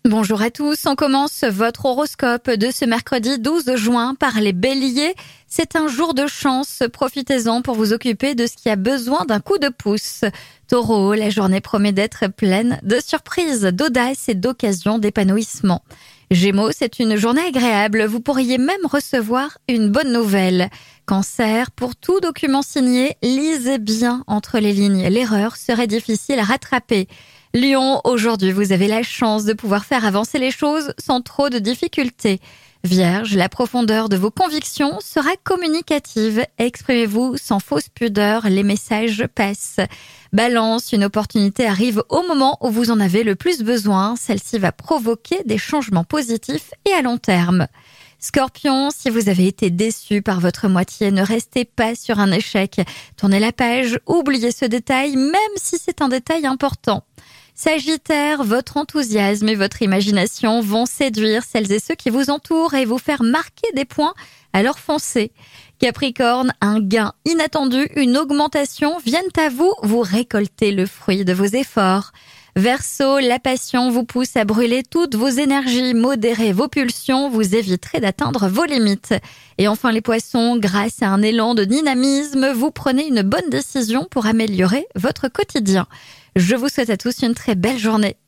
Bonjour à tous, on commence votre horoscope de ce mercredi 12 juin par les béliers. C'est un jour de chance, profitez-en pour vous occuper de ce qui a besoin d'un coup de pouce. Taureau, la journée promet d'être pleine de surprises, d'audace et d'occasions d'épanouissement. Gémeaux, c'est une journée agréable, vous pourriez même recevoir une bonne nouvelle. Cancer, pour tout document signé, lisez bien entre les lignes, l'erreur serait difficile à rattraper. Lion, aujourd'hui vous avez la chance de pouvoir faire avancer les choses sans trop de difficultés. Vierge, la profondeur de vos convictions sera communicative. Exprimez-vous sans fausse pudeur, les messages passent. Balance, une opportunité arrive au moment où vous en avez le plus besoin. Celle-ci va provoquer des changements positifs et à long terme. Scorpion, si vous avez été déçu par votre moitié, ne restez pas sur un échec. Tournez la page, oubliez ce détail, même si c'est un détail important. Sagittaire, votre enthousiasme et votre imagination vont séduire celles et ceux qui vous entourent et vous faire marquer des points, alors foncez. Capricorne, un gain inattendu, une augmentation viennent à vous, vous récoltez le fruit de vos efforts. Verseau, la passion vous pousse à brûler toutes vos énergies, modérez vos pulsions, vous éviterez d'atteindre vos limites. Et enfin les poissons, grâce à un élan de dynamisme, vous prenez une bonne décision pour améliorer votre quotidien. Je vous souhaite à tous une très belle journée.